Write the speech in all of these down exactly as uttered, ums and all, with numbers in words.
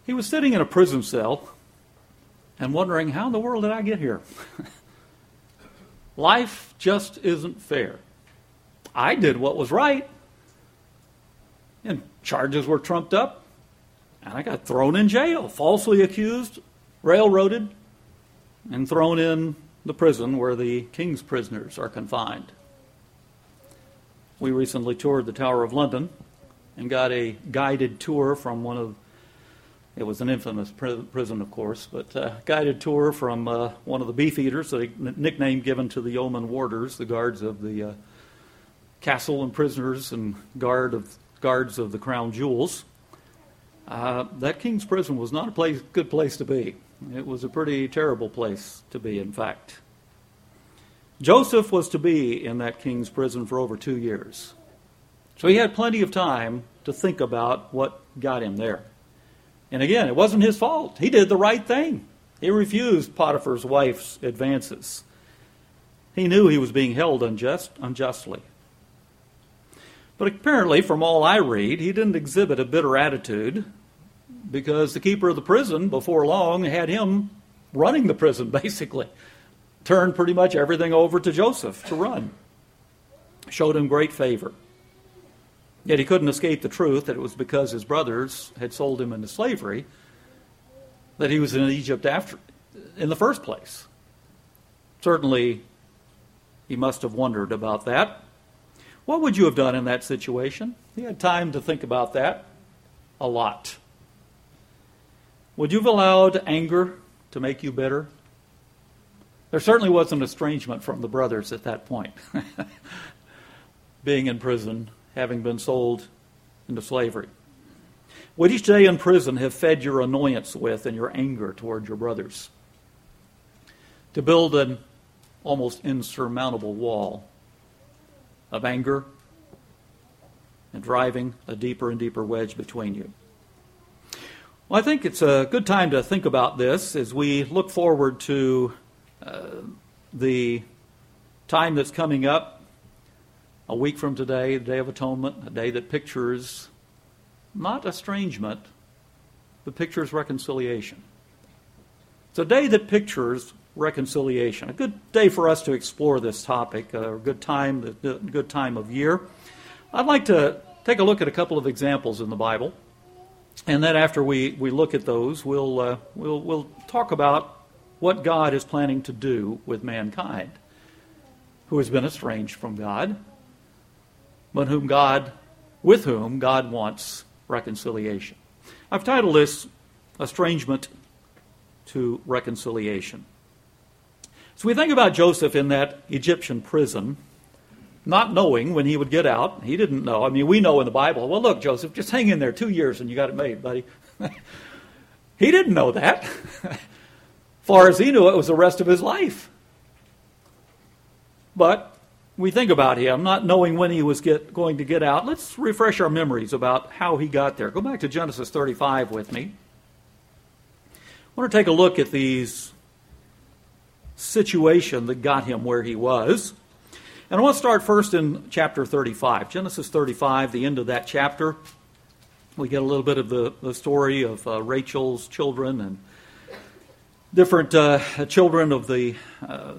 He was sitting in a prison cell and wondering, how in the world did I get here? Life just isn't fair. I did what was right, and charges were trumped up, and I got thrown in jail, falsely accused, railroaded, and thrown in the prison where the king's prisoners are confined. We recently toured the Tower of London and got a guided tour from one of, it was an infamous prison, of course, but a guided tour from uh, one of the beefeaters, a nickname given to the yeoman warders, the guards of the uh, castle and prisoners and guard of guards of the crown jewels. Uh, that king's prison was not a place, good place to be. It was a pretty terrible place to be, in fact. Joseph was to be in that king's prison for over two years. So he had plenty of time to think about what got him there. And again, it wasn't his fault. He did the right thing. He refused Potiphar's wife's advances. He knew he was being held unjust, unjustly. But apparently, from all I read, he didn't exhibit a bitter attitude, because the keeper of the prison, before long, had him running the prison, basically. Turned pretty much everything over to Joseph to run. Showed him great favor. Yet he couldn't escape the truth that it was because his brothers had sold him into slavery that he was in Egypt after, in the first place. Certainly, he must have wondered about that. What would you have done in that situation? He had time to think about that a lot. Would you have allowed anger to make you bitter? There certainly was an estrangement from the brothers at that point. Being in prison, having been sold into slavery. Would each day in prison have fed your annoyance with and your anger toward your brothers? To build an almost insurmountable wall of anger and driving a deeper and deeper wedge between you. Well, I think it's a good time to think about this as we look forward to uh, the time that's coming up, a week from today, the Day of Atonement, a day that pictures not estrangement, but pictures reconciliation. It's a day that pictures reconciliation. A good day for us to explore this topic, a good time, a good time of year. I'd like to take a look at a couple of examples in the Bible, and then after we, we look at those, we'll uh, we'll we'll talk about what God is planning to do with mankind, who has been estranged from God, but whom God, with whom God wants reconciliation. I've titled this Estrangement to Reconciliation. So we think about Joseph in that Egyptian prison, not knowing when he would get out. He didn't know. I mean, we know in the Bible, well, look, Joseph, just hang in there two years and you got it made, buddy. He didn't know that. Far as he knew, it was the rest of his life. But we think about him not knowing when he was get, going to get out. Let's refresh our memories about how he got there. Go back to Genesis thirty-five with me. I want to take a look at these situation that got him where he was. And I want to start first in chapter thirty-five. Genesis thirty-five, the end of that chapter. We get a little bit of the, the story of uh, Rachel's children and different uh, children of the uh,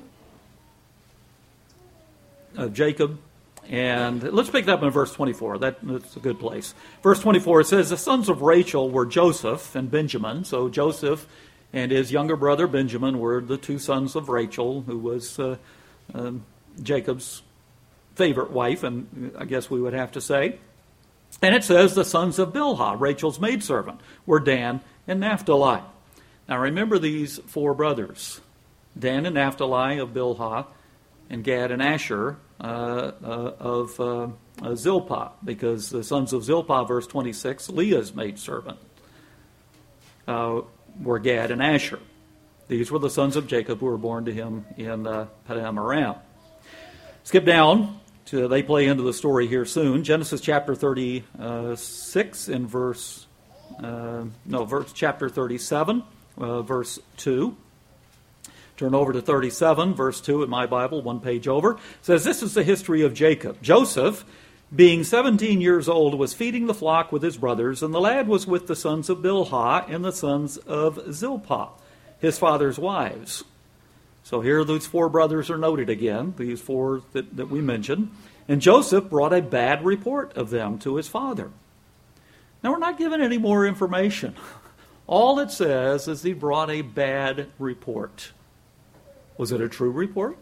of Jacob. And let's pick that up in verse twenty-four. That, that's a good place. Verse twenty-four, it says, the sons of Rachel were Joseph and Benjamin. So Joseph and his younger brother Benjamin were the two sons of Rachel, who was uh, um, Jacob's favorite wife, and I guess we would have to say. And it says the sons of Bilhah, Rachel's maidservant, were Dan and Naphtali. Now remember these four brothers, Dan and Naphtali of Bilhah, and Gad and Asher uh, uh, of uh, uh, Zilpah, because the sons of Zilpah, verse twenty-six, Leah's maidservant, uh, were Gad and Asher. These were the sons of Jacob who were born to him in uh, Paddan Aram. Skip down to, they play into the story here soon. Genesis chapter thirty-six in verse, uh, no, verse chapter thirty-seven, uh, verse two. Turn over to thirty-seven, verse two in my Bible, one page over. It says, this is the history of Jacob. Joseph being seventeen years old, was feeding the flock with his brothers, and the lad was with the sons of Bilhah and the sons of Zilpah, his father's wives. So here these four brothers are noted again, these four that, that we mentioned. And Joseph brought a bad report of them to his father. Now, we're not given any more information. All it says is he brought a bad report. Was it a true report?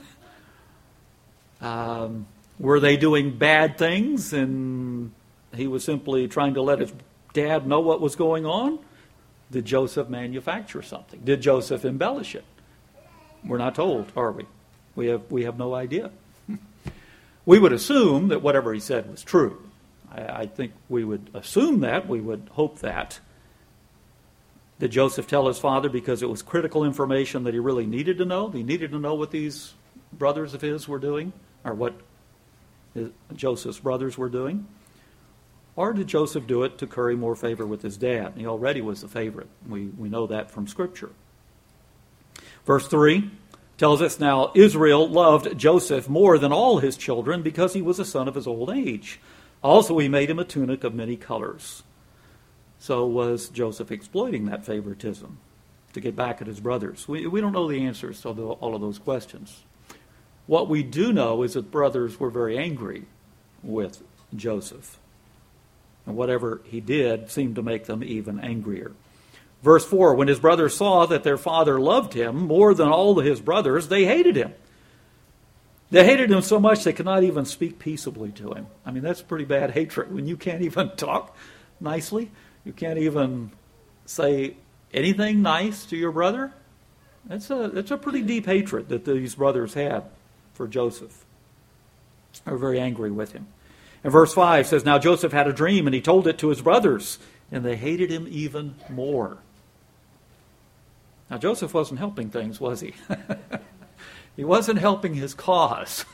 um, were they doing bad things and he was simply trying to let his dad know what was going on? Did Joseph manufacture something? Did Joseph embellish it? We're not told, are we? We have we have no idea. We would assume that whatever he said was true. I, I think we would assume that. We would hope that. Did Joseph tell his father because it was critical information that he really needed to know? He needed to know what these brothers of his were doing, or what his, Joseph's brothers were doing? Or did Joseph do it to curry more favor with his dad? He already was the favorite. We, we know that from Scripture. Verse three tells us, now Israel loved Joseph more than all his children because he was a son of his old age. Also he made him a tunic of many colors. So was Joseph exploiting that favoritism to get back at his brothers? We, we don't know the answers to the, all of those questions. What we do know is that brothers were very angry with Joseph. And whatever he did seemed to make them even angrier. Verse four, when his brothers saw that their father loved him more than all of his brothers, they hated him. They hated him so much they could not even speak peaceably to him. I mean, that's pretty bad hatred when you can't even talk nicely. You can't even say anything nice to your brother. That's a, that's a pretty deep hatred that these brothers had for Joseph. They were very angry with him. And verse five says, now Joseph had a dream, and he told it to his brothers, and they hated him even more. Now, Joseph wasn't helping things, was he? He wasn't helping his cause.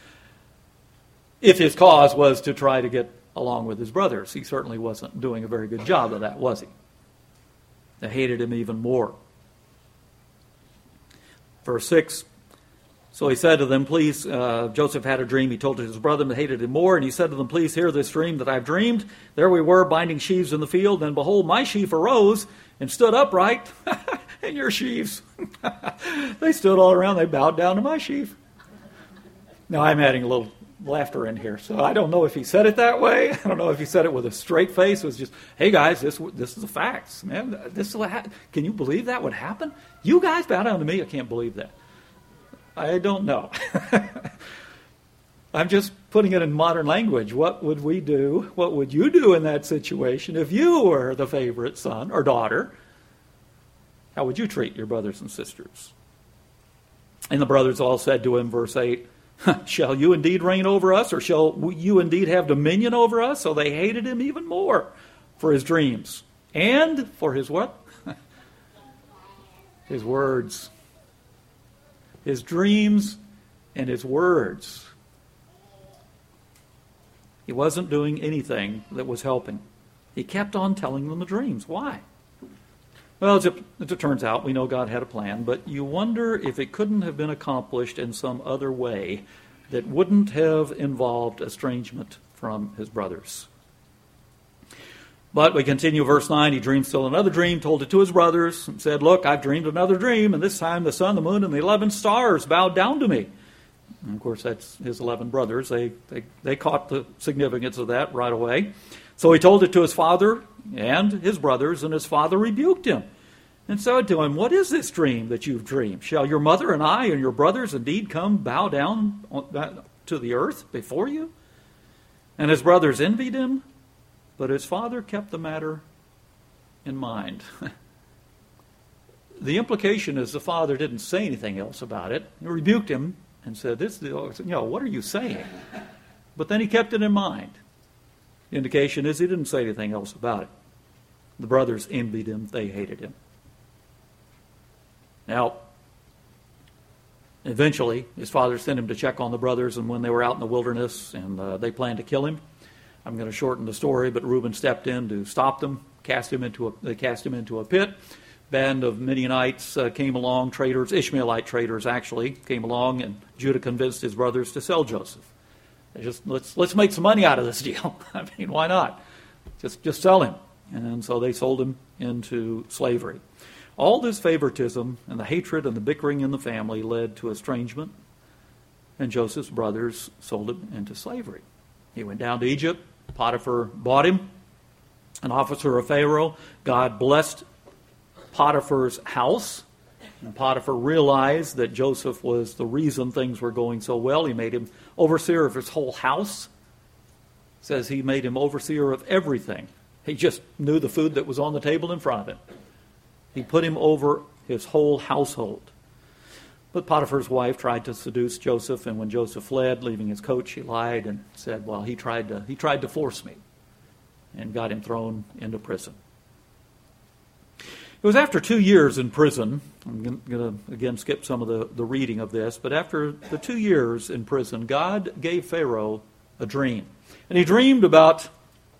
If his cause was to try to get along with his brothers, he certainly wasn't doing a very good job of that, was he? They hated him even more. Verse six, so he said to them, please, uh, Joseph had a dream. He told it to his brother, they hated him more. And he said to them, please hear this dream that I've dreamed. There we were, binding sheaves in the field. And behold, my sheaf arose and stood upright. And your sheaves, they stood all around. They bowed down to my sheaf. Now, I'm adding a little laughter in here. So I don't know if he said it that way. I don't know if he said it with a straight face. It was just, hey, guys, this this is the facts. Man, this is what ha- Can you believe that would happen? You guys bow down to me? I can't believe that. I don't know. I'm just putting it in modern language. What would we do? What would you do in that situation if you were the favorite son or daughter? How would you treat your brothers and sisters? And the brothers all said to him, verse eight, shall you indeed reign over us, or shall you indeed have dominion over us? So they hated him even more for his dreams. And for his what? His words. His dreams and his words. He wasn't doing anything that was helping. He kept on telling them the dreams. Why? Well, as it, as it turns out, we know God had a plan, but you wonder if it couldn't have been accomplished in some other way that wouldn't have involved estrangement from his brothers. But we continue, verse nine, he dreamed still another dream, told it to his brothers, and said, look, I've dreamed another dream, and this time the sun, the moon, and the eleven stars bowed down to me. And of course, that's his eleven brothers. They, they, they caught the significance of that right away. So he told it to his father and his brothers, and his father rebuked him and said to him, what is this dream that you've dreamed? Shall your mother and I and your brothers indeed come bow down to the earth before you? And his brothers envied him, but his father kept the matter in mind. The implication is the father didn't say anything else about it. He rebuked him and said, "This, you know, what are you saying?" But then he kept it in mind. The indication is he didn't say anything else about it. The brothers envied him. They hated him. Now, eventually, his father sent him to check on the brothers, and when they were out in the wilderness and uh, they planned to kill him, I'm going to shorten the story, but Reuben stepped in to stop them, cast him into a, they cast him into a pit. Band of Midianites uh, came along, traders, Ishmaelite traders actually, came along, and Judah convinced his brothers to sell Joseph. Just let's let's make some money out of this deal. I mean, why not? Just just sell him. And so they sold him into slavery. All this favoritism and the hatred and the bickering in the family led to estrangement, and Joseph's brothers sold him into slavery. He went down to Egypt. Potiphar bought him, an officer of Pharaoh. God blessed Potiphar's house. And Potiphar realized that Joseph was the reason things were going so well. He made him overseer of his whole house. It says he made him overseer of everything. He just knew the food that was on the table in front of him. He put him over his whole household. But Potiphar's wife tried to seduce Joseph, and when Joseph fled, leaving his coat, she lied and said, well, he tried to, he tried to force me, and got him thrown into prison. It was after two years in prison. I'm going to, again, skip some of the, the reading of this. But after the two years in prison, God gave Pharaoh a dream. And he dreamed about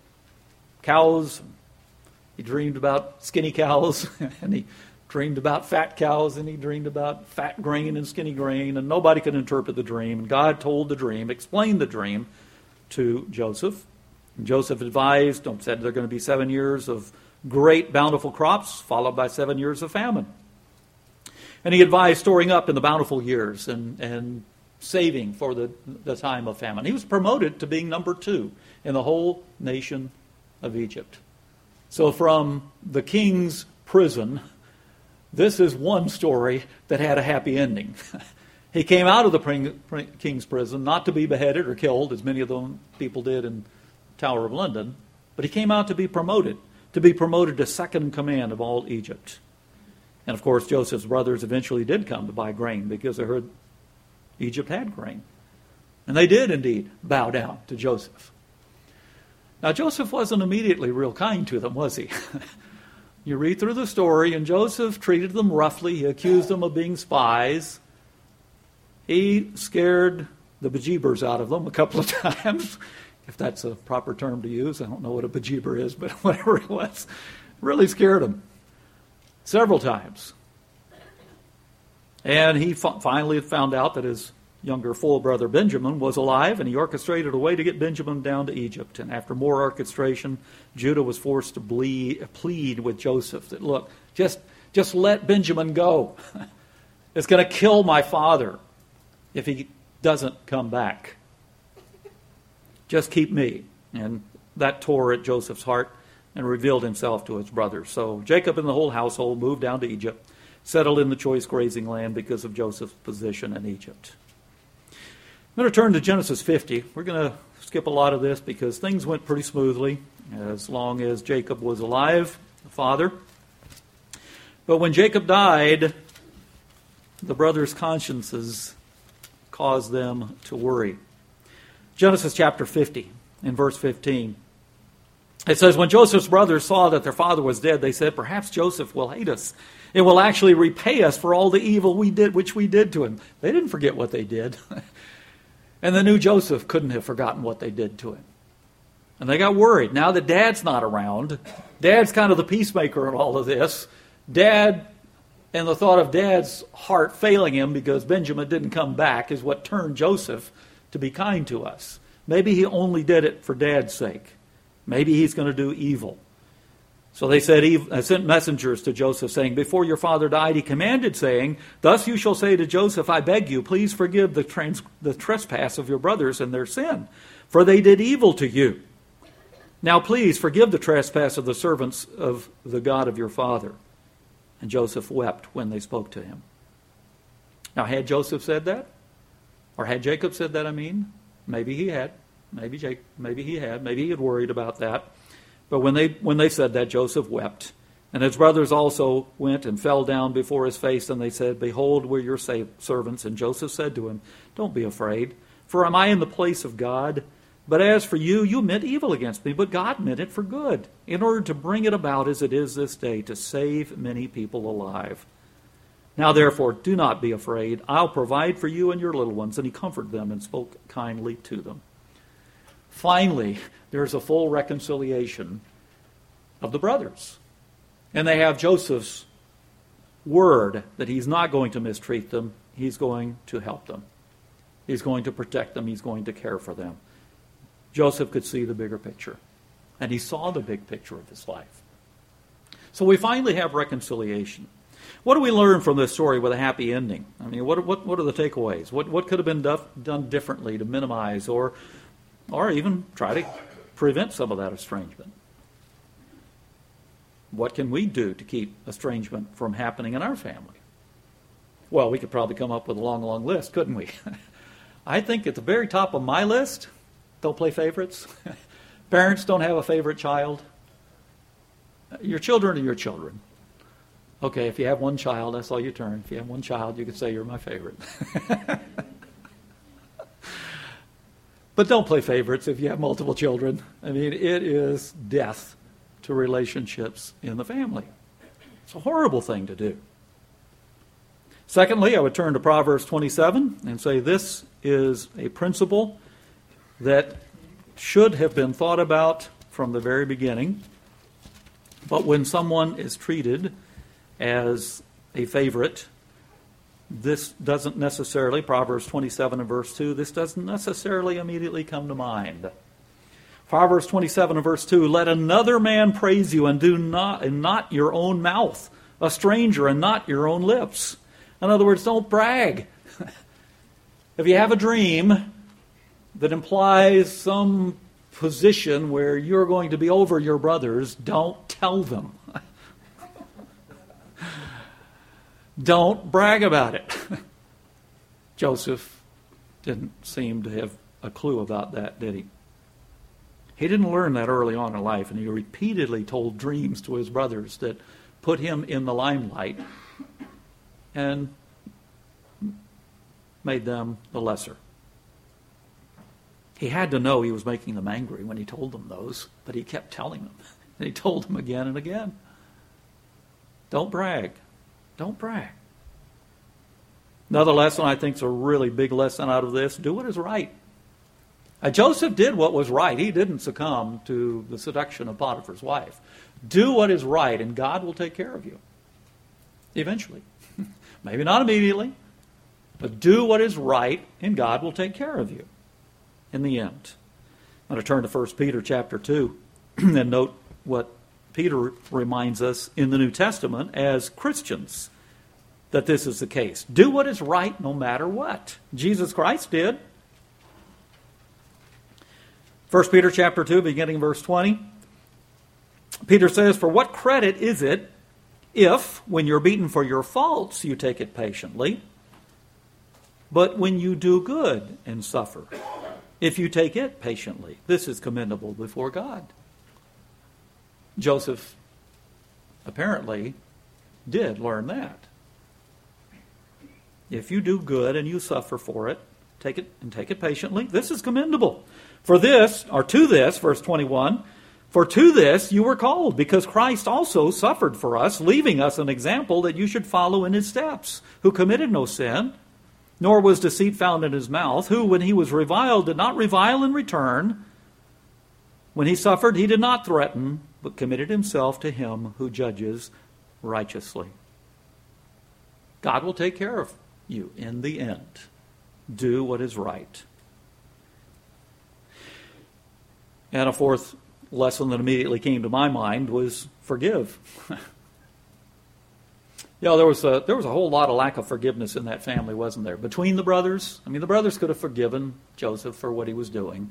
cows. He dreamed about skinny cows. And he dreamed about fat cows. And he dreamed about fat grain and skinny grain. And nobody could interpret the dream. And God told the dream, explained the dream to Joseph. And Joseph advised, said there are going to be seven years of great bountiful crops, followed by seven years of famine. And he advised storing up in the bountiful years and, and saving for the, the time of famine. He was promoted to being number two in the whole nation of Egypt. So from the king's prison, this is one story that had a happy ending. He came out of the king's prison not to be beheaded or killed, as many of the people did in the Tower of London, but he came out to be promoted. to be promoted to second in command of all Egypt. And of course, Joseph's brothers eventually did come to buy grain because they heard Egypt had grain. And they did indeed bow down to Joseph. Now, Joseph wasn't immediately real kind to them, was he? You read through the story, and Joseph treated them roughly. He accused them of being spies. He scared the bejeebers out of them a couple of times. If that's a proper term to use. I don't know what a bejeeber is, but whatever it was. Really scared him several times. And he f- finally found out that his younger full brother Benjamin was alive, and he orchestrated a way to get Benjamin down to Egypt. And after more orchestration, Judah was forced to bleed, plead with Joseph that, look, just, just let Benjamin go. It's going to kill my father if he doesn't come back. Just keep me. And that tore at Joseph's heart and revealed himself to his brothers. So Jacob and the whole household moved down to Egypt, settled in the choice grazing land because of Joseph's position in Egypt. I'm going to turn to Genesis fifty. We're going to skip a lot of this because things went pretty smoothly as long as Jacob was alive, the father. But when Jacob died, the brothers' consciences caused them to worry. Genesis chapter fifty, in verse fifteen. It says, when Joseph's brothers saw that their father was dead, they said, perhaps Joseph will hate us. It will actually repay us for all the evil we did, which we did to him. They didn't forget what they did. And they knew Joseph couldn't have forgotten what they did to him. And they got worried. Now that Dad's not around, Dad's kind of the peacemaker in all of this. Dad, and the thought of Dad's heart failing him because Benjamin didn't come back is what turned Joseph to be kind to us. Maybe he only did it for Dad's sake. Maybe he's going to do evil. So they said, uh, sent messengers to Joseph saying, before your father died, he commanded, saying, thus you shall say to Joseph, I beg you, please forgive the, trans- the trespass of your brothers and their sin, for they did evil to you. Now please forgive the trespass of the servants of the God of your father. And Joseph wept when they spoke to him. Now had Joseph said that? Or had Jacob said that, I mean? Maybe he had. Maybe Jake, maybe he had. Maybe he had worried about that. But when they when they said that, Joseph wept. And his brothers also went and fell down before his face, and they said, behold, we're your servants. And Joseph said to him, don't be afraid, for am I in the place of God? But as for you, you meant evil against me, but God meant it for good, in order to bring it about as it is this day, to save many people alive. Now therefore, do not be afraid. I'll provide for you and your little ones. And he comforted them and spoke kindly to them. Finally, there's a full reconciliation of the brothers. And they have Joseph's word that he's not going to mistreat them. He's going to help them. He's going to protect them. He's going to care for them. Joseph could see the bigger picture, and he saw the big picture of his life. So we finally have reconciliation. What do we learn from this story with a happy ending? I mean, what what, what are the takeaways? What what could have been duff, done differently to minimize or or even try to prevent some of that estrangement? What can we do to keep estrangement from happening in our family? Well, we could probably come up with a long, long list, couldn't we? I think at the very top of my list, don't play favorites. Parents, don't have a favorite child. Your children are your children. Okay, if you have one child, that's all you turn. If you have one child, you can say you're my favorite. But don't play favorites if you have multiple children. I mean, it is death to relationships in the family. It's a horrible thing to do. Secondly, I would turn to Proverbs twenty-seven and say this is a principle that should have been thought about from the very beginning. But when someone is treated as a favorite, this doesn't necessarily, Proverbs twenty-seven and verse two, this doesn't necessarily immediately come to mind. Proverbs twenty-seven and verse two, let another man praise you and do not, and not your own mouth, a stranger and not your own lips. In other words, don't brag. If you have a dream that implies some position where you're going to be over your brothers, don't tell them. Don't brag about it. Joseph didn't seem to have a clue about that, did he? He didn't learn that early on in life, and he repeatedly told dreams to his brothers that put him in the limelight and made them the lesser. He had to know he was making them angry when he told them those, but he kept telling them. And he told them again and again. Don't brag. Don't brag. Another lesson I think is a really big lesson out of this, do what is right. Now, Joseph did what was right. He didn't succumb to the seduction of Potiphar's wife. Do what is right, and God will take care of you. Eventually. Maybe not immediately, but do what is right, and God will take care of you in the end. I'm going to turn to First Peter chapter two and note what Peter reminds us in the New Testament as Christians, that this is the case. Do what is right no matter what. Jesus Christ did. First Peter chapter two, beginning verse twenty. Peter says, for what credit is it if, when you're beaten for your faults, you take it patiently, but when you do good and suffer, if you take it patiently, this is commendable before God. Joseph apparently did learn that. If you do good and you suffer for it, take it and take it patiently, this is commendable. For this, or to this, verse twenty-one, for to this you were called, because Christ also suffered for us, leaving us an example that you should follow in his steps, who committed no sin, nor was deceit found in his mouth, who, when he was reviled, did not revile in return. When he suffered, he did not threaten, but committed himself to him who judges righteously. God will take care of you in the end. Do what is right. And a fourth lesson that immediately came to my mind was forgive. You know, there was a, there was a whole lot of lack of forgiveness in that family, wasn't there? Between the brothers. I mean, the brothers could have forgiven Joseph for what he was doing.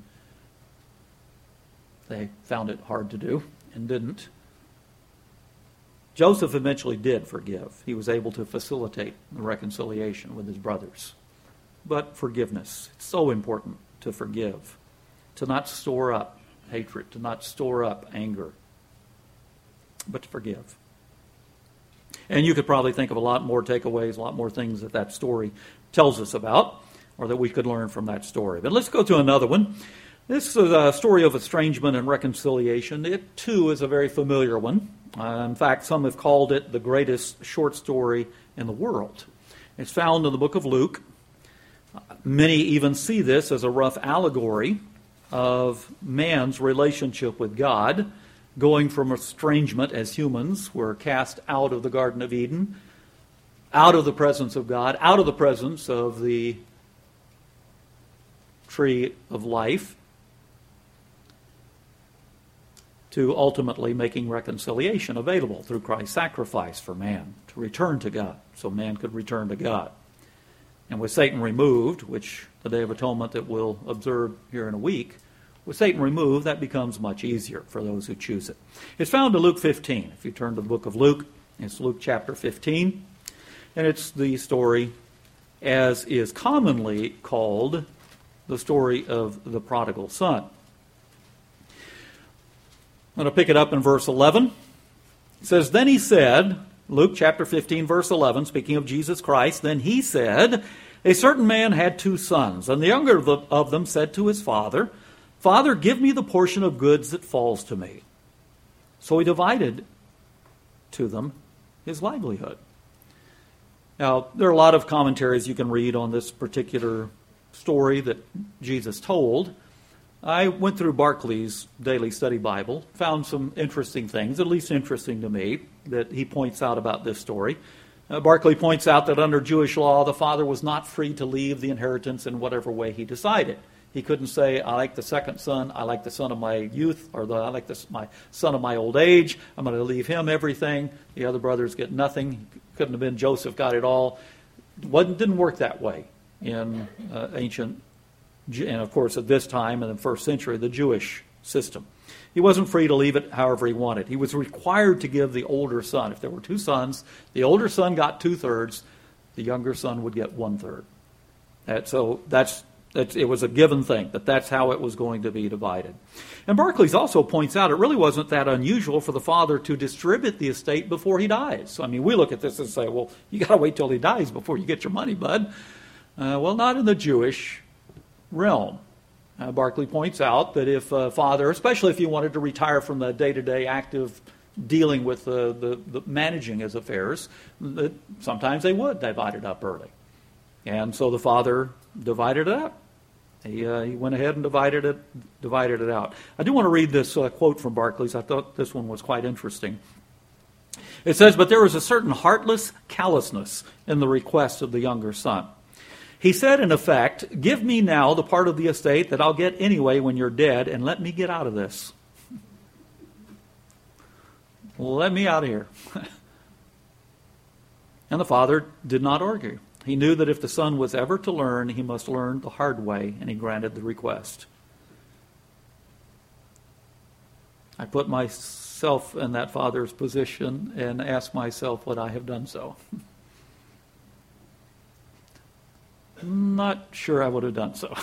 They found it hard to do and didn't. Joseph eventually did forgive. He was able to facilitate the reconciliation with his brothers. But forgiveness, it's so important to forgive, to not store up hatred, to not store up anger, but to forgive. And you could probably think of a lot more takeaways, a lot more things that that story tells us about, or that we could learn from that story. But let's go to another one. This is a story of estrangement and reconciliation. It, too, is a very familiar one. Uh, in fact, some have called it the greatest short story in the world. It's found in the book of Luke. Uh, many even see this as a rough allegory of man's relationship with God, going from estrangement as humans were cast out of the Garden of Eden, out of the presence of God, out of the presence of the tree of life, to ultimately making reconciliation available through Christ's sacrifice for man to return to God, so man could return to God. And with Satan removed, which the Day of Atonement that we'll observe here in a week, with Satan removed, that becomes much easier for those who choose it. It's found in Luke fifteen. If you turn to the book of Luke, it's Luke chapter fifteen. And it's the story, as is commonly called, the story of the prodigal son. I'm going to pick it up in verse eleven. It says, Then he said, Luke chapter fifteen, verse eleven, speaking of Jesus Christ, Then he said, A certain man had two sons, and the younger of them said to his father, Father, give me the portion of goods that falls to me. So he divided to them his livelihood. Now, there are a lot of commentaries you can read on this particular story that Jesus told. I went through Barclay's Daily Study Bible, found some interesting things, at least interesting to me, that he points out about this story. Uh, Barclay points out that under Jewish law, the father was not free to leave the inheritance in whatever way he decided. He couldn't say, I like the second son, I like the son of my youth, or the, I like the, my son of my old age, I'm going to leave him everything, the other brothers get nothing. Couldn't have been Joseph got it all. Wasn't, didn't work that way in uh, ancient, and of course at this time in the first century, the Jewish system. He wasn't free to leave it however he wanted. He was required to give the older son. If there were two sons, the older son got two-thirds, the younger son would get one-third. And so that's it was a given thing, that that's how it was going to be divided. And Barclays also points out it really wasn't that unusual for the father to distribute the estate before he dies. I mean, we look at this and say, well, you got to wait till he dies before you get your money, bud. Uh, well, not in the Jewish realm. Uh, Barclay points out that if a father, especially if you wanted to retire from the day-to-day active dealing with the, the, the managing his affairs, that sometimes they would divide it up early. And so the father divided it up. He, uh, he went ahead and divided it, divided it out. I do want to read this uh, quote from Barclays. I thought this one was quite interesting. It says, But there was a certain heartless callousness in the request of the younger son. He said, in effect, give me now the part of the estate that I'll get anyway when you're dead, and let me get out of this. Let me out of here. And the father did not argue. He knew that if the son was ever to learn, he must learn the hard way, and he granted the request. I put myself in that father's position and ask myself, would I have done so? Not sure I would have done so.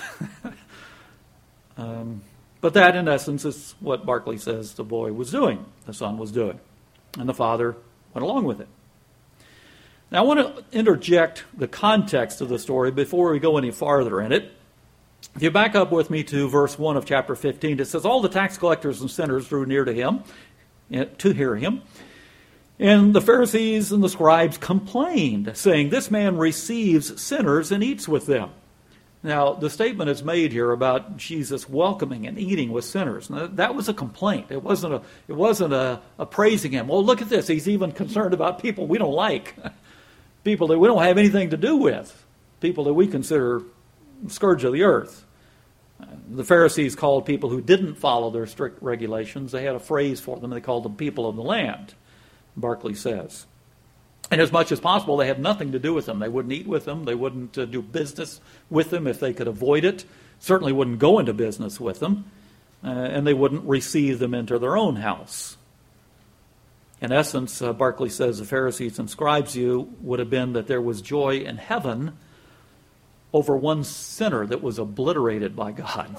um, but that, in essence, is what Barclay says the boy was doing, the son was doing. And the father went along with it. Now, I want to interject the context of the story before we go any farther in it. If you back up with me to verse one of chapter fifteen, it says, All the tax collectors and sinners drew near to him, to hear him. And the Pharisees and the scribes complained, saying, This man receives sinners and eats with them. Now, the statement is made here about Jesus welcoming and eating with sinners. Now, that was a complaint. It wasn't a, it wasn't a, a praising him. Well, look at this. He's even concerned about people we don't like. People that we don't have anything to do with. People that we consider scourge of the earth. The Pharisees called people who didn't follow their strict regulations, they had a phrase for them. They called them people of the land, Barclay says. And as much as possible, they had nothing to do with them. They wouldn't eat with them. They wouldn't uh, do business with them if they could avoid it. Certainly wouldn't go into business with them. Uh, and they wouldn't receive them into their own house. In essence, uh, Barclay says the Pharisees and scribes' view would have been that there was joy in heaven over one sinner that was obliterated by God.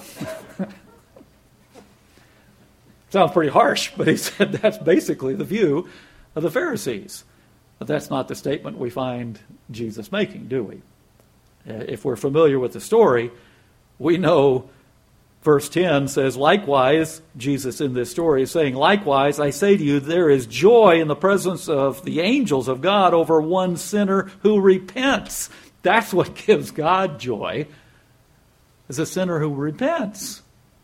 Sounds pretty harsh, but he said that's basically the view of the Pharisees. But that's not the statement we find Jesus making, do we? If we're familiar with the story, we know verse ten says, Likewise, Jesus in this story is saying, Likewise, I say to you, there is joy in the presence of the angels of God over one sinner who repents. That's what gives God joy, is a sinner who repents.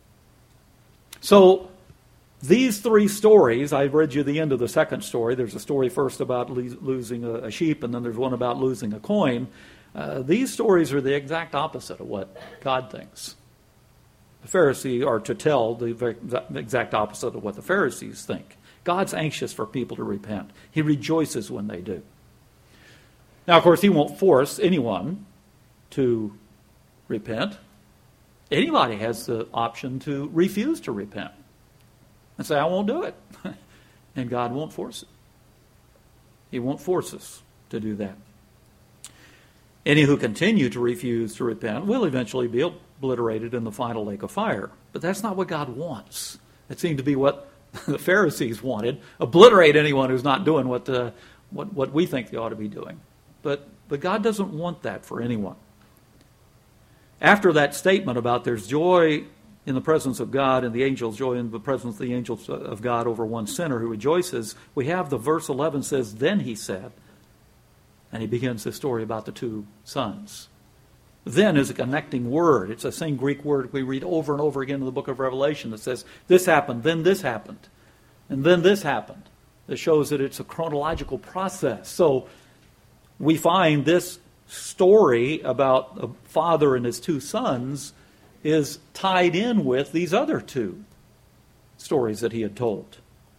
So, these three stories, I read you the end of the second story. There's a story first about lo- losing a, a sheep, and then there's one about losing a coin. Uh, these stories are the exact opposite of what God thinks. The Pharisees are to tell the exact opposite of what the Pharisees think. God's anxious for people to repent. He rejoices when they do. Now, of course, he won't force anyone to repent. Anybody has the option to refuse to repent and say, I won't do it. And God won't force it. He won't force us to do that. Any who continue to refuse to repent will eventually be obliterated in the final lake of fire. But that's not what God wants. It seemed to be what the Pharisees wanted. Obliterate anyone who's not doing what, the, what, what we think they ought to be doing. But, but God doesn't want that for anyone. After that statement about there's joy in the presence of God and the angels, joy in the presence of the angels of God over one sinner who rejoices, we have the verse eleven says, then he said, and he begins the story about the two sons. Then is a connecting word. It's the same Greek word we read over and over again in the book of Revelation that says, this happened, then this happened, and then this happened. That shows that it's a chronological process. So we find this story about a father and his two sons is tied in with these other two stories that he had told.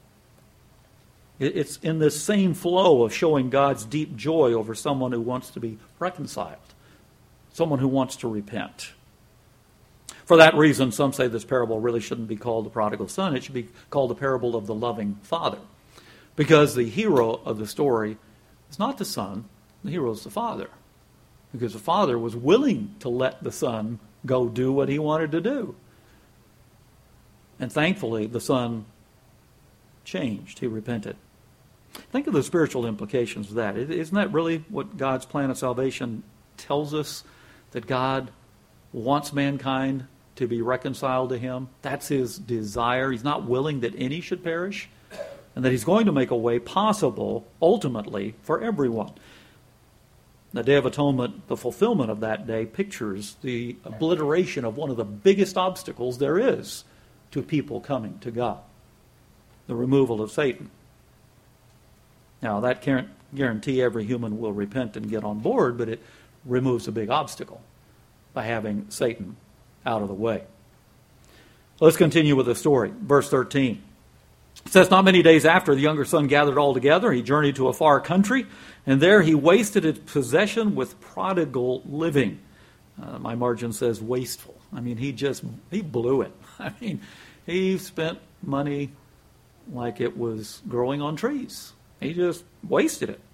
It's in this same flow of showing God's deep joy over someone who wants to be reconciled, someone who wants to repent. For that reason, some say this parable really shouldn't be called the prodigal son. It should be called the parable of the loving father. Because the hero of the story is not the son, the hero is the father. Because the father was willing to let the son go do what he wanted to do. And thankfully, the son changed. He repented. Think of the spiritual implications of that. Isn't that really what God's plan of salvation tells us? That God wants mankind to be reconciled to him. That's his desire. He's not willing that any should perish. And that he's going to make a way possible, ultimately, for everyone. The Day of Atonement, the fulfillment of that day, pictures the obliteration of one of the biggest obstacles there is to people coming to God. The removal of Satan. Now, that can't guarantee every human will repent and get on board, but it removes a big obstacle by having Satan out of the way. Let's continue with the story. Verse thirteen. It says, not many days after, the younger son gathered all together. He journeyed to a far country, and there he wasted his possession with prodigal living. Uh, my margin says wasteful. I mean, he just, he blew it. I mean, he spent money like it was growing on trees. He just wasted it.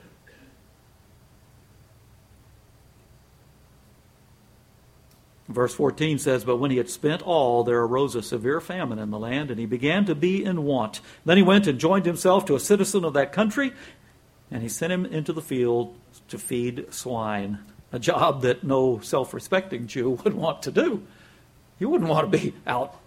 Verse fourteen says, but when he had spent all, there arose a severe famine in the land, and he began to be in want. Then he went and joined himself to a citizen of that country, and he sent him into the field to feed swine, a job that no self-respecting Jew would want to do. You wouldn't want to be out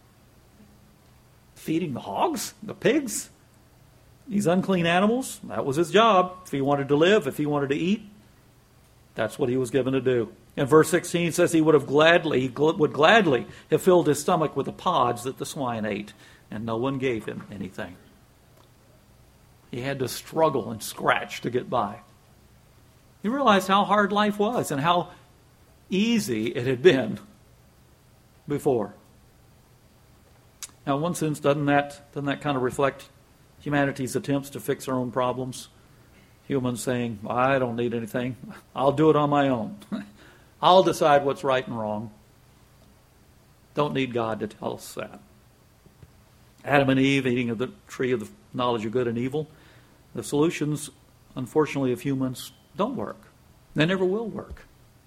feeding the hogs, the pigs, these unclean animals. That was his job. If he wanted to live, if he wanted to eat, that's what he was given to do. And verse sixteen says he would have gladly, he would gladly have filled his stomach with the pods that the swine ate, and no one gave him anything. He had to struggle and scratch to get by. He realized how hard life was and how easy it had been before. Now, in one sense, doesn't that, doesn't that kind of reflect humanity's attempts to fix our own problems? Humans saying, I don't need anything. I'll do it on my own. I'll decide what's right and wrong. Don't need God to tell us that. Adam and Eve eating of the tree of the knowledge of good and evil. The solutions, unfortunately, of humans don't work. They never will work.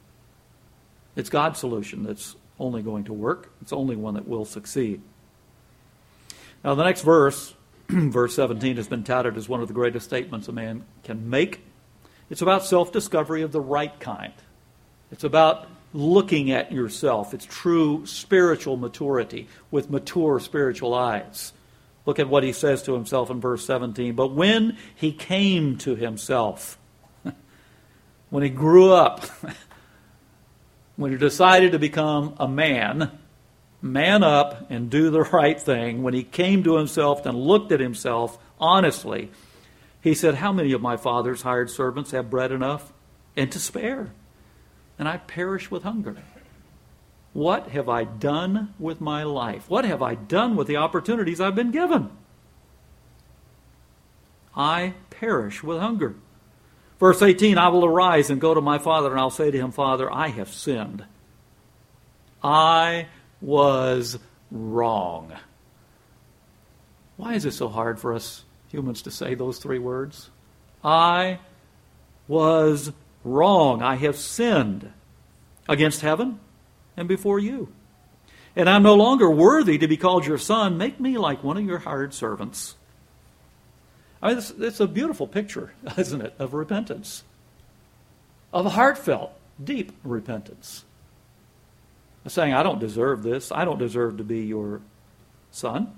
It's God's solution that's only going to work. It's the only one that will succeed. Now, the next verse, verse seventeen, has been touted as one of the greatest statements a man can make. It's about self-discovery of the right kind. It's about looking at yourself. It's true spiritual maturity with mature spiritual eyes. Look at what he says to himself in verse seventeen. But when he came to himself, when he grew up, when he decided to become a man, man up and do the right thing, when he came to himself and looked at himself honestly, he said, how many of my father's hired servants have bread enough and to spare? And I perish with hunger. What have I done with my life? What have I done with the opportunities I've been given? I perish with hunger. Verse eighteen, I will arise and go to my father, and I'll say to him, Father, I have sinned. I was wrong. Why is it so hard for us humans to say those three words? I was wrong. I have sinned against heaven and before you. And I'm no longer worthy to be called your son. Make me like one of your hired servants. I mean, it's, it's a beautiful picture, isn't it, of repentance, of a heartfelt, deep repentance. Saying, I don't deserve this. I don't deserve to be your son.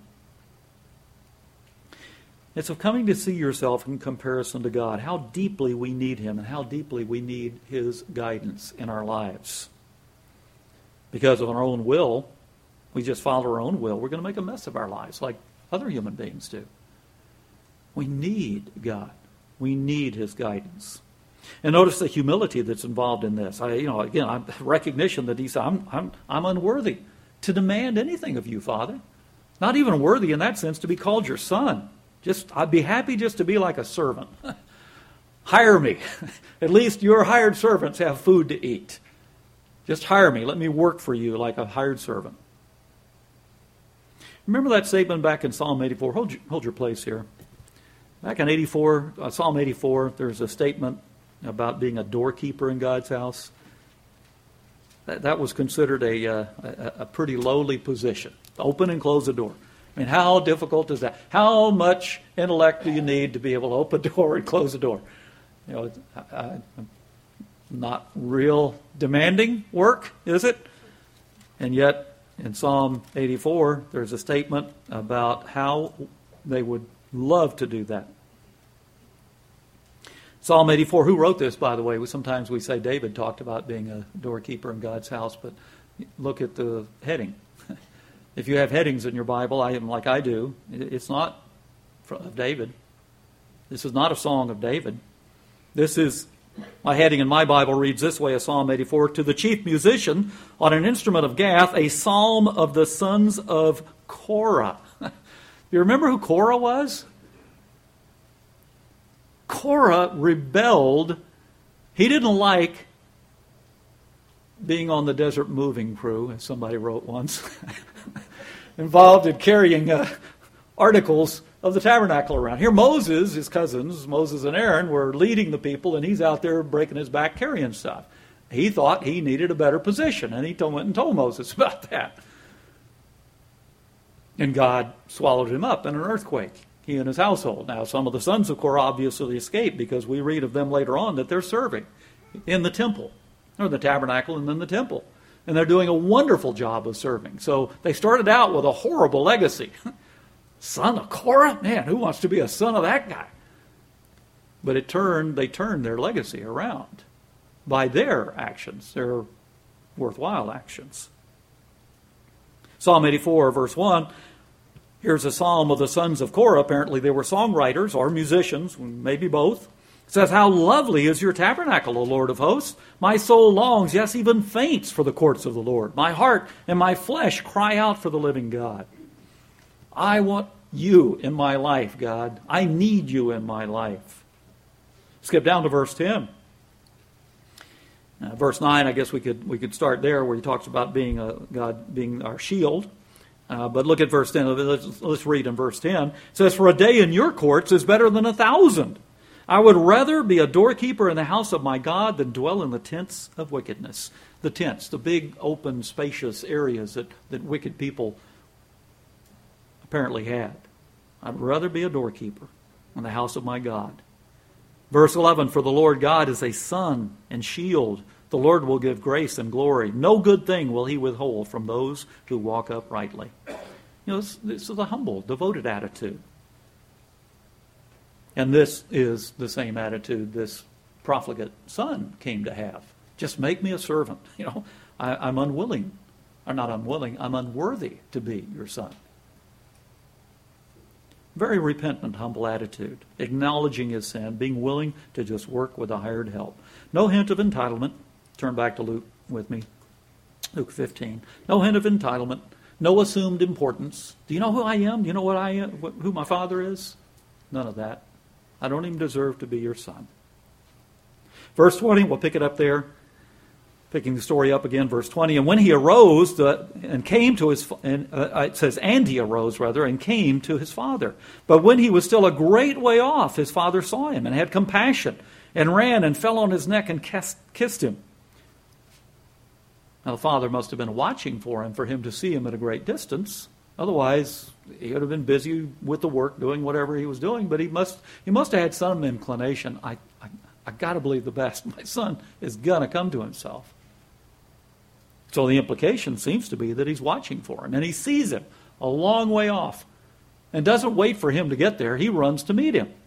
It's of coming to see yourself in comparison to God, how deeply we need him and how deeply we need his guidance in our lives. Because of our own will, we just follow our own will, we're going to make a mess of our lives like other human beings do. We need God. We need his guidance. And notice the humility that's involved in this. I, you know, again, I'm recognition that he said, I'm, I'm, I'm unworthy to demand anything of you, Father. Not even worthy in that sense to be called your son. Just, I'd be happy just to be like a servant. Hire me. At least your hired servants have food to eat. Just hire me. Let me work for you like a hired servant. Remember that statement back in Psalm eighty-four? Hold your, hold your place here. Back in eighty-four, uh, Psalm eighty-four, there's a statement about being a doorkeeper in God's house. That, that was considered a, uh, a, a pretty lowly position. Open and close the door. I mean, how difficult is that? How much intellect do you need to be able to open a door and close a door? You know, I, I, not real demanding work, is it? And yet, in Psalm eighty-four, there's a statement about how they would love to do that. Psalm eighty-four, who wrote this, by the way? We, sometimes we say David talked about being a doorkeeper in God's house, but look at the heading. If you have headings in your Bible, I am like I do, it's not of David. This is not a song of David. This is, my heading in my Bible reads this way, a Psalm eighty-four, to the chief musician on an instrument of Gath, a psalm of the sons of Korah. You remember who Korah was? Korah rebelled. He didn't like being on the desert moving crew, as somebody wrote once, involved in carrying uh, articles of the tabernacle around. Here Moses, his cousins, Moses and Aaron, were leading the people, and he's out there breaking his back carrying stuff. He thought he needed a better position, and he told, went and told Moses about that. And God swallowed him up in an earthquake, he and his household. Now, some of the sons of Korah obviously escaped, because we read of them later on that they're serving in the temple, or the tabernacle and then the temple. And they're doing a wonderful job of serving. So they started out with a horrible legacy. Son of Korah? Man, who wants to be a son of that guy? But it turned, they turned their legacy around by their actions, their worthwhile actions. Psalm eighty-four, verse one, here's a psalm of the sons of Korah. Apparently they were songwriters or musicians, maybe both. It says, how lovely is your tabernacle, O Lord of hosts. My soul longs, yes, even faints for the courts of the Lord. My heart and my flesh cry out for the living God. I want you in my life, God. I need you in my life. Skip down to verse ten. Uh, verse nine, I guess we could we could start there, where he talks about being a, God being our shield. Uh, but look at verse ten. Let's, let's read in verse ten. It says, for a day in your courts is better than a thousand. I would rather be a doorkeeper in the house of my God than dwell in the tents of wickedness. The tents, the big, open, spacious areas that, that wicked people apparently had. I'd rather be a doorkeeper in the house of my God. Verse eleven, for the Lord God is a sun and shield. The Lord will give grace and glory. No good thing will he withhold from those who walk uprightly. You know, this, this is a humble, devoted attitude. And this is the same attitude this profligate son came to have. Just make me a servant. You know, I, I'm unwilling, or not unwilling, I'm unworthy to be your son. Very repentant, humble attitude, acknowledging his sin, being willing to just work with a hired help. No hint of entitlement. Turn back to Luke with me. Luke fifteen. No hint of entitlement. No assumed importance. Do you know who I am? Do you know what I am? Who my Father is? None of that. I don't even deserve to be your son. Verse twenty, we'll pick it up there. Picking the story up again, verse twenty. And when he arose uh, and came to his, and uh, it says, and he arose rather, and came to his father. But when he was still a great way off, his father saw him and had compassion and ran and fell on his neck and kissed, kissed him. Now the father must have been watching for him, for him to see him at a great distance. Otherwise, he would have been busy with the work, doing whatever he was doing. But he must, he must have had some inclination. I, I, I got to believe the best. My son is going to come to himself. So the implication seems to be that he's watching for him. And he sees him a long way off and doesn't wait for him to get there. He runs to meet him.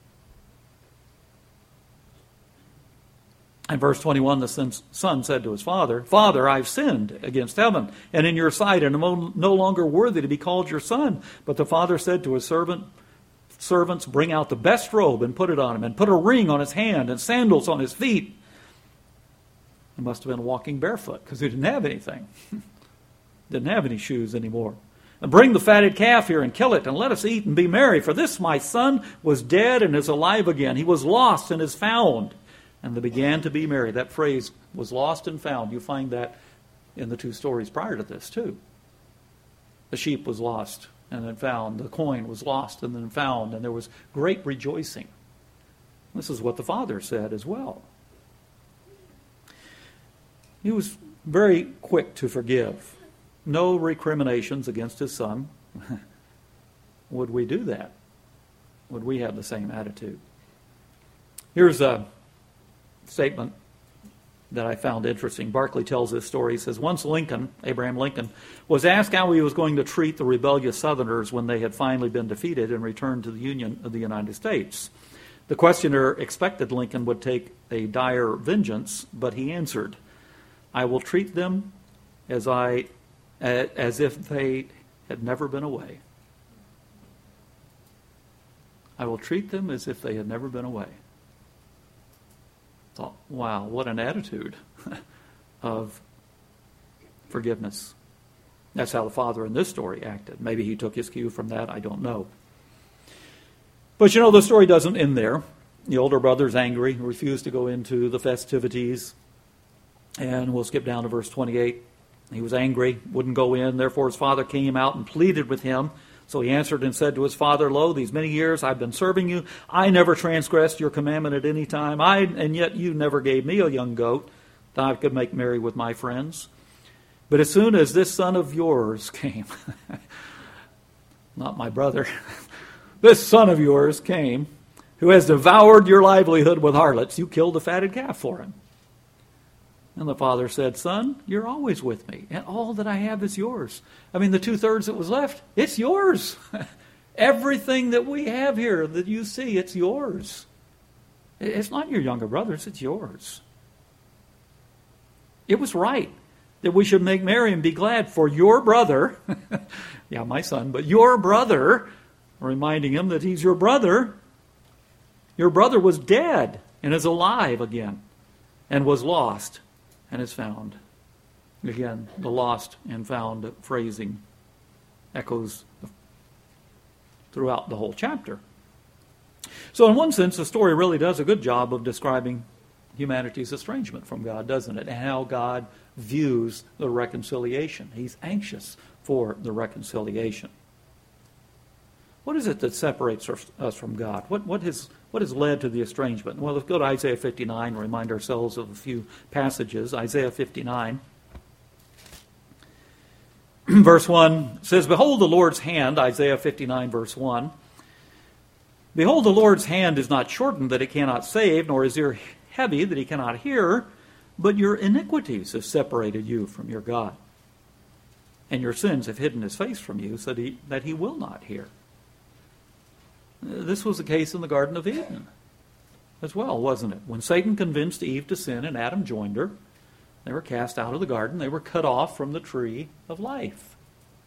In verse twenty-one, the son said to his father, Father, I've sinned against heaven and in your sight, and am no longer worthy to be called your son. But the father said to his servant, servants, bring out the best robe and put it on him, and put a ring on his hand and sandals on his feet. He must have been walking barefoot because he didn't have anything. Didn't have any shoes anymore. And bring the fatted calf here and kill it, and let us eat and be merry. For this my son was dead and is alive again. He was lost and is found. And they began to be merry. That phrase, was lost and found, you find that in the two stories prior to this too. The sheep was lost and then found. The coin was lost and then found. And there was great rejoicing. This is what the father said as well. He was very quick to forgive. No recriminations against his son. Would we do that? Would we have the same attitude? Here's a statement that I found interesting. Barclay tells this story. He says, once Lincoln, Abraham Lincoln, was asked how he was going to treat the rebellious Southerners when they had finally been defeated and returned to the Union of the United States. The questioner expected Lincoln would take a dire vengeance, but he answered, I will treat them as I as if they had never been away. I will treat them as if they had never been away. Thought, wow, what an attitude of forgiveness. That's how the father in this story acted. Maybe he took his cue from that, I don't know. But you know, the story doesn't end there. The older brother's angry, refused to go into the festivities. And we'll skip down to verse twenty-eight. He was angry, wouldn't go in. Therefore his father came out and pleaded with him. So he answered and said to his father, Lo, these many years I've been serving you. I never transgressed your commandment at any time. I, and yet you never gave me a young goat that I could make merry with my friends. But as soon as this son of yours came, not my brother, this son of yours came, who has devoured your livelihood with harlots, you killed a fatted calf for him. And the father said, Son, you're always with me, and all that I have is yours. I mean, the two-thirds that was left, it's yours. Everything that we have here that you see, it's yours. It's not your younger brother's, it's yours. It was right that we should make merry and be glad for your brother, yeah, my son, but your brother, reminding him that he's your brother. Your brother was dead and is alive again, and was lost and is found. Again, the lost and found phrasing echoes throughout the whole chapter. So in one sense, the story really does a good job of describing humanity's estrangement from God, doesn't it? And how God views the reconciliation. He's anxious for the reconciliation. What is it that separates us from God? What, what, has, what has led to the estrangement? Well, let's go to Isaiah fifty-nine and remind ourselves of a few passages. Isaiah fifty-nine. Verse one says, Behold the Lord's hand, Isaiah fifty-nine, verse one. Behold, the Lord's hand is not shortened that it cannot save, nor his ear heavy that he cannot hear, but your iniquities have separated you from your God, and your sins have hidden his face from you so that he, that he will not hear. This was the case in the Garden of Eden as well, wasn't it? When Satan convinced Eve to sin and Adam joined her, they were cast out of the garden. They were cut off from the tree of life.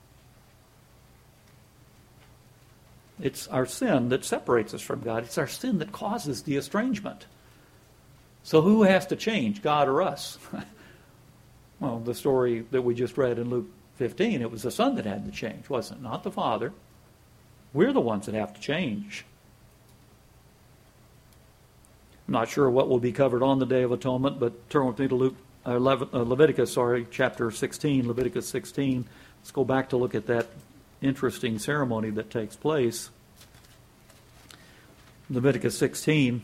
It's our sin that separates us from God. It's our sin that causes the estrangement. So who has to change, God or us? Well, the story that we just read in Luke fifteen, it was the Son that had to change, wasn't it? Not the Father. We're the ones that have to change. I'm not sure what will be covered on the Day of Atonement, but turn with me to Luke, uh, Le- uh, Leviticus, sorry, chapter sixteen, Leviticus sixteen. Let's go back to look at that interesting ceremony that takes place. Leviticus sixteen.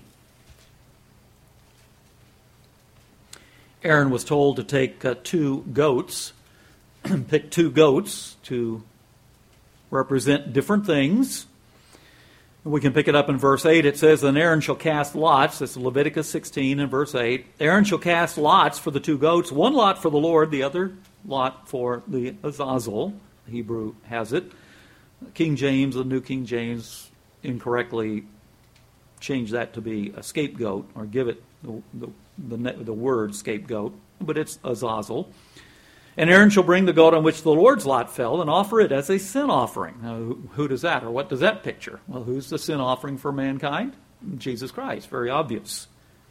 Aaron was told to take uh, two goats, pick two goats to represent different things. We can pick it up in verse eight. It says, "Then Aaron shall cast lots." This is Leviticus sixteen and verse eight. "Aaron shall cast lots for the two goats, one lot for the Lord, the other lot for the Azazel." The Hebrew has it. King James, the New King James, incorrectly changed that to be a scapegoat, or give it the, the, the, the word scapegoat, but it's Azazel. "And Aaron shall bring the goat on which the Lord's lot fell and offer it as a sin offering." Now, who, who does that, or what does that picture? Well, who's the sin offering for mankind? Jesus Christ, very obvious.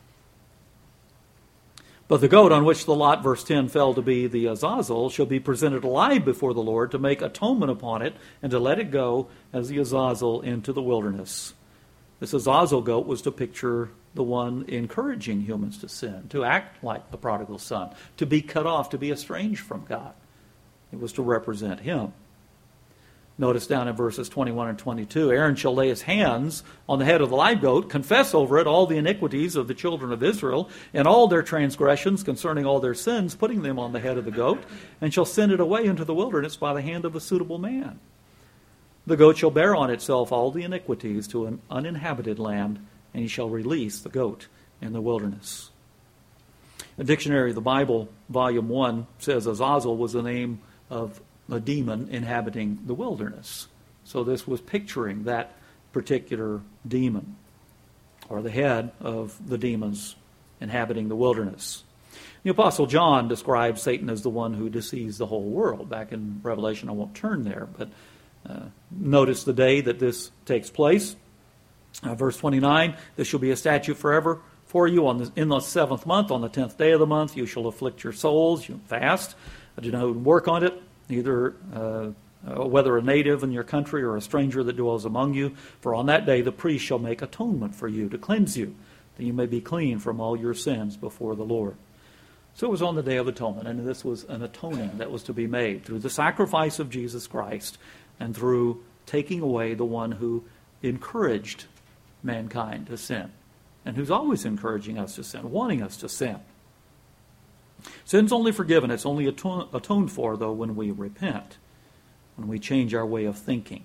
"But the goat on which the lot," verse ten, "fell to be the Azazel shall be presented alive before the Lord to make atonement upon it and to let it go as the Azazel into the wilderness." This Azazel goat was to picture the one encouraging humans to sin, to act like the prodigal son, to be cut off, to be estranged from God. It was to represent him. Notice down in verses twenty-one and twenty-two, "Aaron shall lay his hands on the head of the live goat, confess over it all the iniquities of the children of Israel, and all their transgressions concerning all their sins, putting them on the head of the goat, and shall send it away into the wilderness by the hand of a suitable man. The goat shall bear on itself all the iniquities to an uninhabited land, and he shall release the goat in the wilderness." The Dictionary of the Bible, Volume one, says Azazel was the name of a demon inhabiting the wilderness. So this was picturing that particular demon, or the head of the demons inhabiting the wilderness. The Apostle John describes Satan as the one who deceives the whole world. Back in Revelation, I won't turn there, but uh, notice the day that this takes place. Uh, verse twenty-nine, "This shall be a statute forever for you. On the, in the seventh month, on the tenth day of the month, you shall afflict your souls, you fast, do not work on it, either uh, uh, whether a native in your country or a stranger that dwells among you. For on that day the priest shall make atonement for you to cleanse you, that you may be clean from all your sins before the Lord." So it was on the Day of Atonement, and this was an atoning that was to be made through the sacrifice of Jesus Christ and through taking away the one who encouraged mankind to sin, and who's always encouraging us to sin, wanting us to sin. Sin's only forgiven. It's only aton- atoned for, though, when we repent, when we change our way of thinking.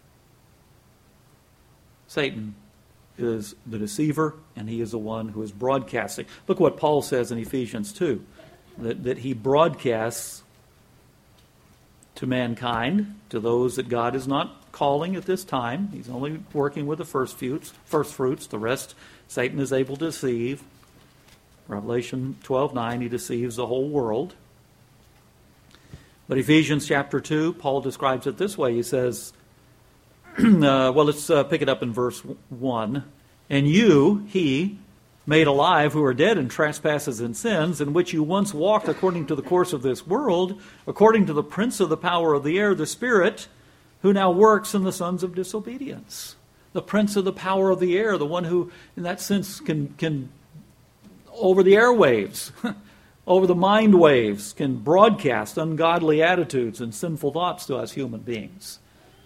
Satan is the deceiver, and he is the one who is broadcasting. Look what Paul says in Ephesians two, that, that he broadcasts to mankind, to those that God is not calling at this time. He's only working with the first fruits, first fruits. The rest Satan is able to deceive. Revelation twelve nine, he deceives the whole world. But Ephesians chapter two, Paul describes it this way. He says, uh, well, let's uh, pick it up in verse one. "And you, he, made alive who are dead in trespasses and sins, in which you once walked according to the course of this world, according to the prince of the power of the air, the Spirit, who now works in the sons of disobedience." The prince of the power of the air, the one who, in that sense, can, can over the airwaves, over the mind waves, can broadcast ungodly attitudes and sinful thoughts to us human beings.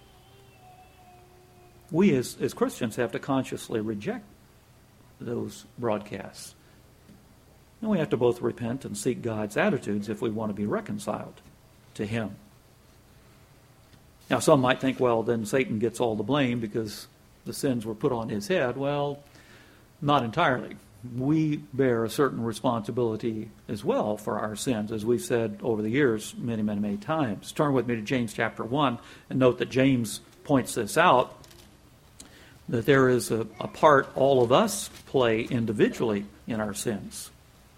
We as, as Christians have to consciously reject those broadcasts. And we have to both repent and seek God's attitudes if we want to be reconciled to Him. Now, some might think, well, then Satan gets all the blame because the sins were put on his head. Well, not entirely. We bear a certain responsibility as well for our sins, as we've said over the years many, many, many times. Turn with me to James chapter one and note that James points this out, that there is a, a part all of us play individually in our sins.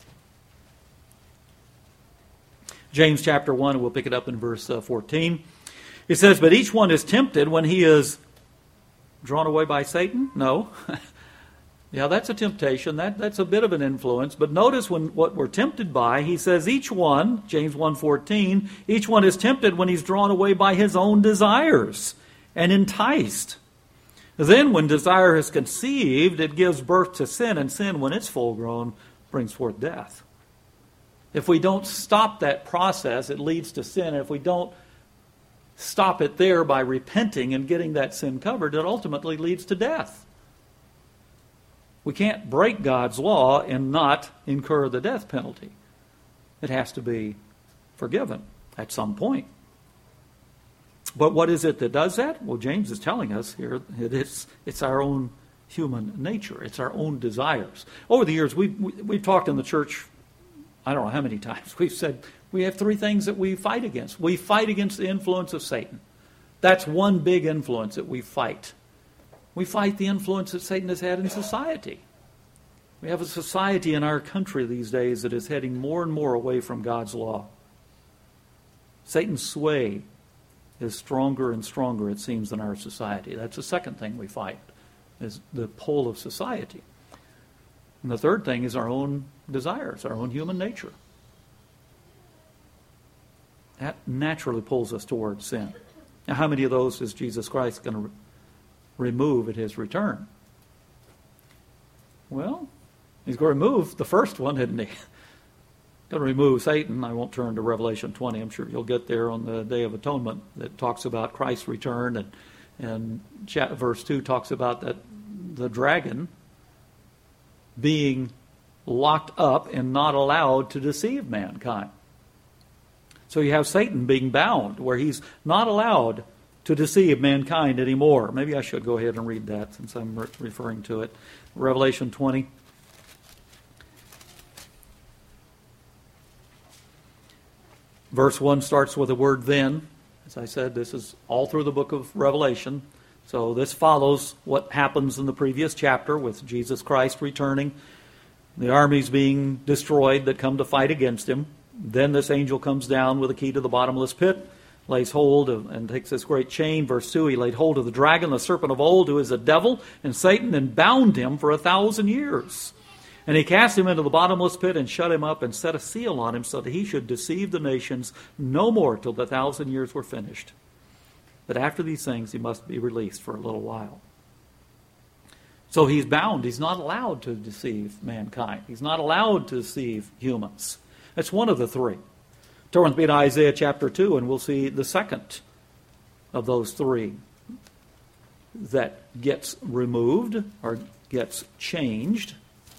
James chapter one, we'll pick it up in verse uh, fourteen. It says, "But each one is tempted when he is drawn away by Satan?" No. Yeah, that's a temptation. That, that's a bit of an influence. But notice when what we're tempted by, he says each one, James one fourteen, each one is tempted when he's drawn away by his own desires and enticed. Then when desire is conceived, it gives birth to sin, and sin, when it's full grown, brings forth death. If we don't stop that process, it leads to sin. And if we don't stop it there by repenting and getting that sin covered, it ultimately leads to death. We can't break God's law and not incur the death penalty. It has to be forgiven at some point. But what is it that does that? Well, James is telling us here that it's, it's our own human nature. It's our own desires. Over the years, we've, we, we've talked in the church, I don't know how many times, we've said we have three things that we fight against. We fight against the influence of Satan. That's one big influence that we fight. We fight the influence that Satan has had in society. We have a society in our country these days that is heading more and more away from God's law. Satan's sway is stronger and stronger, it seems, in our society. That's the second thing we fight, is the pull of society. And the third thing is our own desires, our own human nature. That naturally pulls us towards sin. Now, how many of those is Jesus Christ going to re- remove at his return? Well, he's going to remove the first one, isn't he? Going to remove Satan. I won't turn to Revelation twenty. I'm sure you'll get there on the Day of Atonement that talks about Christ's return. And, and chat, verse two talks about that the dragon being locked up and not allowed to deceive mankind. So you have Satan being bound, where he's not allowed to deceive mankind anymore. Maybe I should go ahead and read that since I'm re- referring to it. Revelation twenty. Verse one starts with the word then. As I said, this is all through the book of Revelation. So this follows what happens in the previous chapter with Jesus Christ returning, the armies being destroyed that come to fight against him. Then this angel comes down with a key to the bottomless pit, lays hold of, and takes this great chain. Verse two, he laid hold of the dragon, the serpent of old, who is the devil and Satan, and bound him for a thousand years. And he cast him into the bottomless pit and shut him up and set a seal on him so that he should deceive the nations no more till the thousand years were finished. But after these things he must be released for a little while. So he's bound. He's not allowed to deceive mankind. He's not allowed to deceive humans. That's one of the three. Turn with me to Isaiah chapter two, and we'll see the second of those three that gets removed or gets changed.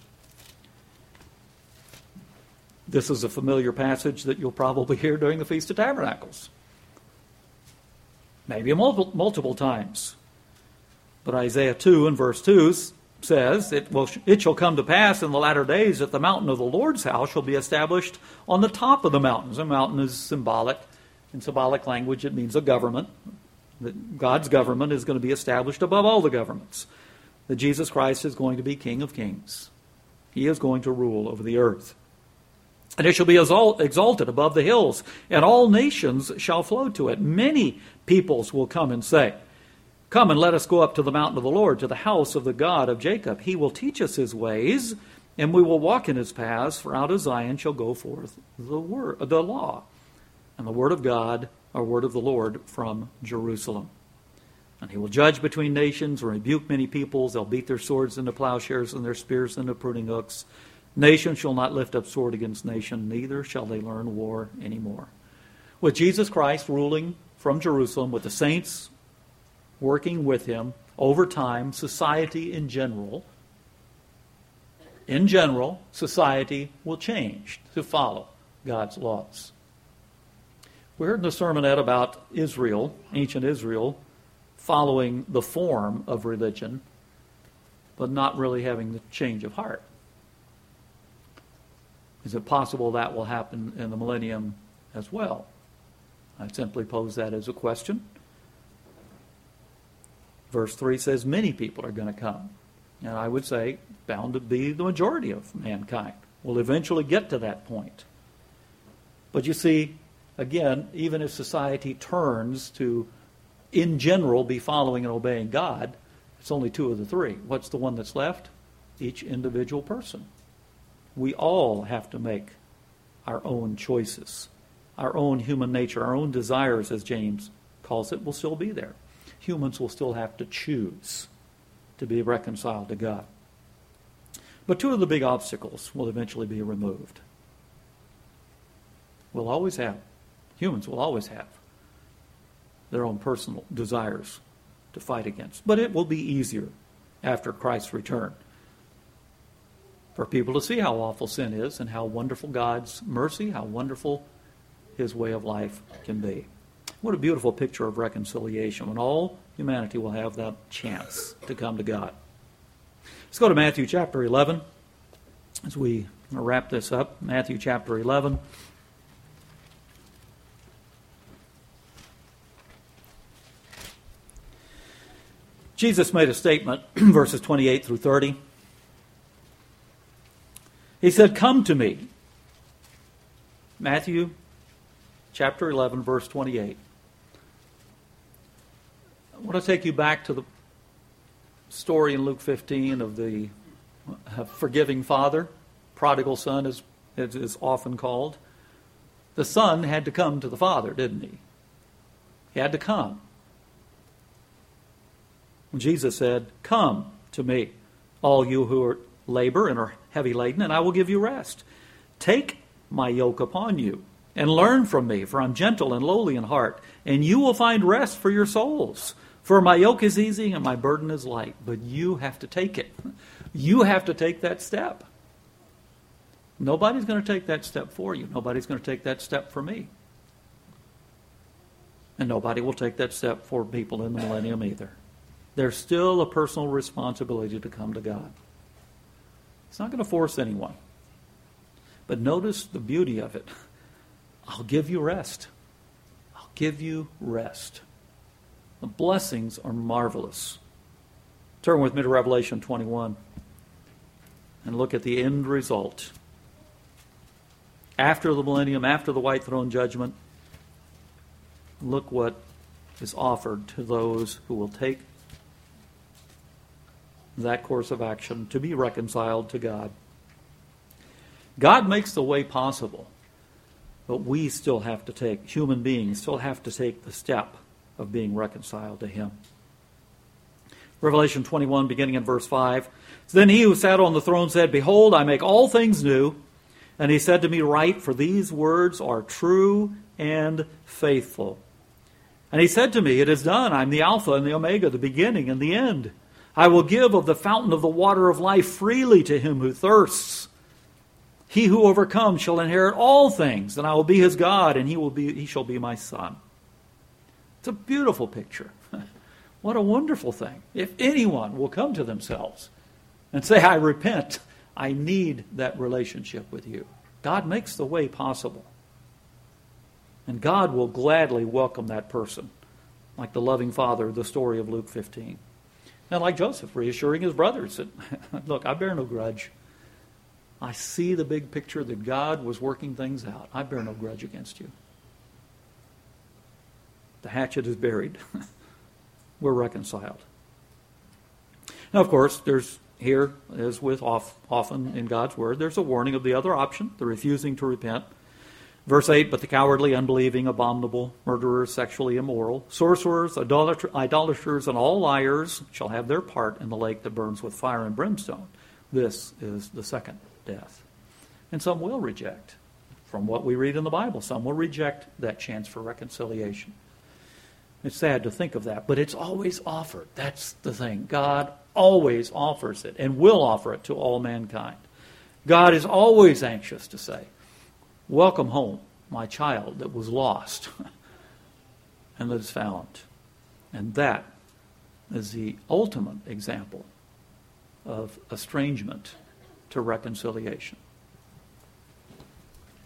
This is a familiar passage that you'll probably hear during the Feast of Tabernacles. Maybe multiple, multiple times. But Isaiah two and verse two says, it, will, it shall come to pass in the latter days that the mountain of the Lord's house shall be established on the top of the mountains. A mountain is symbolic. In symbolic language, it means a government. That God's government is going to be established above all the governments. That Jesus Christ is going to be King of Kings. He is going to rule over the earth. And it shall be exalted above the hills, and all nations shall flow to it. Many peoples will come and say, come and let us go up to the mountain of the Lord, to the house of the God of Jacob. He will teach us his ways, and we will walk in his paths. For out of Zion shall go forth the word, the law, and the word of God, or word of the Lord, from Jerusalem. And he will judge between nations, and rebuke many peoples. They'll beat their swords into plowshares, and their spears into pruning hooks. Nation shall not lift up sword against nation, neither shall they learn war anymore. With Jesus Christ ruling from Jerusalem, with the saints working with him, over time, society in general, in general, society will change to follow God's laws. We heard in the sermonette about Israel, ancient Israel, following the form of religion, but not really having the change of heart. Is it possible that will happen in the millennium as well? I simply pose that as a question. Verse three says many people are going to come. And I would say bound to be the majority of mankind. We'll eventually get to that point. But you see, again, even if society turns to, in general, be following and obeying God, it's only two of the three. What's the one that's left? each individual person. We all have to make our own choices. Our own human nature, our own desires, as James calls it, will still be there. Humans will still have to choose to be reconciled to God. But two of the big obstacles will eventually be removed. We'll always have, humans will always have their own personal desires to fight against. But it will be easier after Christ's return for people to see how awful sin is and how wonderful God's mercy, how wonderful His way of life can be. What a beautiful picture of reconciliation when all humanity will have that chance to come to God. Let's go to Matthew chapter eleven as we wrap this up. Matthew chapter eleven. Jesus made a statement, verses twenty-eight through thirty. He said, "Come to me." Matthew chapter eleven, verse twenty-eight. I want to take you back to the story in Luke fifteen of the forgiving father. Prodigal son is, is often called. The son had to come to the father, didn't he? He had to come. When Jesus said, "Come to me, all you who are labor and are heavy laden, and I will give you rest. Take my yoke upon you and learn from me, for I'm gentle and lowly in heart, and you will find rest for your souls. For my yoke is easy and my burden is light." But you have to take it. You have to take that step. Nobody's going to take that step for you. Nobody's going to take that step for me. And nobody will take that step for people in the millennium either. There's still a personal responsibility to come to God. It's not going to force anyone. But notice the beauty of it. I'll give you rest. I'll give you rest. The blessings are marvelous. Turn with me to Revelation twenty-one and look at the end result. After the millennium, after the white throne judgment, look what is offered to those who will take that course of action to be reconciled to God. God makes the way possible, but we still have to take, human beings still have to take the step of being reconciled to Him. Revelation twenty-one, beginning in verse five. "Then he who sat on the throne said, Behold, I make all things new. And he said to me, Write, for these words are true and faithful. And he said to me, It is done. I am the Alpha and the Omega, the beginning and the end. I will give of the fountain of the water of life freely to him who thirsts. He who overcomes shall inherit all things, and I will be his God, and he will be he shall be my son." It's a beautiful picture. What a wonderful thing. If anyone will come to themselves and say, "I repent, I need that relationship with you," God makes the way possible. And God will gladly welcome that person, like the loving father of the story of Luke fifteen. And like Joseph, reassuring his brothers that, "Look, I bear no grudge. I see the big picture that God was working things out. I bear no grudge against you. The hatchet is buried. We're reconciled." Now, of course, there's here, as with off, often in God's Word, there's a warning of the other option, the refusing to repent. Verse eight, "But the cowardly, unbelieving, abominable, murderers, sexually immoral, sorcerers, idolatr- idolaters, and all liars shall have their part in the lake that burns with fire and brimstone. This is the second death." And some will reject. From what we read in the Bible, some will reject that chance for reconciliation. It's sad to think of that, but it's always offered. That's the thing. God always offers it and will offer it to all mankind. God is always anxious to say, "Welcome home, my child that was lost and that is found." And that is the ultimate example of estrangement to reconciliation.